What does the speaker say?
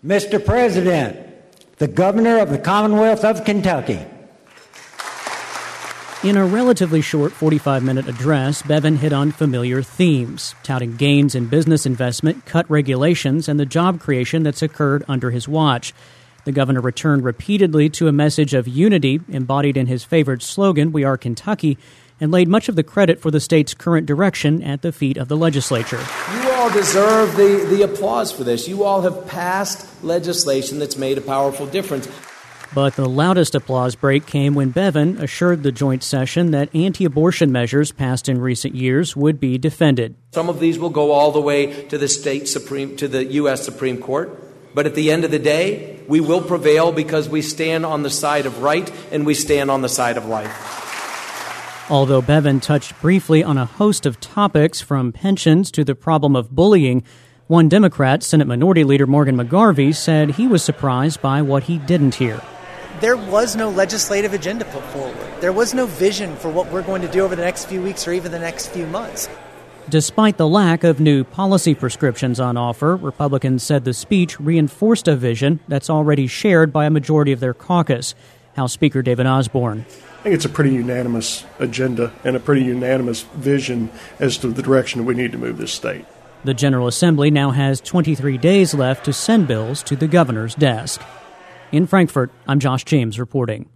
Mr. President, the Governor of the Commonwealth of Kentucky. In a relatively short 45-minute address, Bevin hit on familiar themes, touting gains in business investment, cut regulations, and the job creation that's occurred under his watch. The governor returned repeatedly to a message of unity embodied in his favorite slogan, "We are Kentucky," and laid much of the credit for the state's current direction at the feet of the legislature. You all deserve the applause for this. You all have passed legislation that's made a powerful difference. But the loudest applause break came when Bevin assured the joint session that anti-abortion measures passed in recent years would be defended. Some of these will go all the way to the U.S. Supreme Court. But at the end of the day, we will prevail because we stand on the side of right and we stand on the side of life. Although Bevin touched briefly on a host of topics from pensions to the problem of bullying, one Democrat, Senate Minority Leader Morgan McGarvey, said he was surprised by what he didn't hear. There was no legislative agenda put forward. There was no vision for what we're going to do over the next few weeks or even the next few months. Despite the lack of new policy prescriptions on offer, Republicans said the speech reinforced a vision that's already shared by a majority of their caucus. House Speaker David Osborne. I think it's a pretty unanimous agenda and a pretty unanimous vision as to the direction we need to move this state. The General Assembly now has 23 days left to send bills to the governor's desk. In Frankfort, I'm Josh James reporting.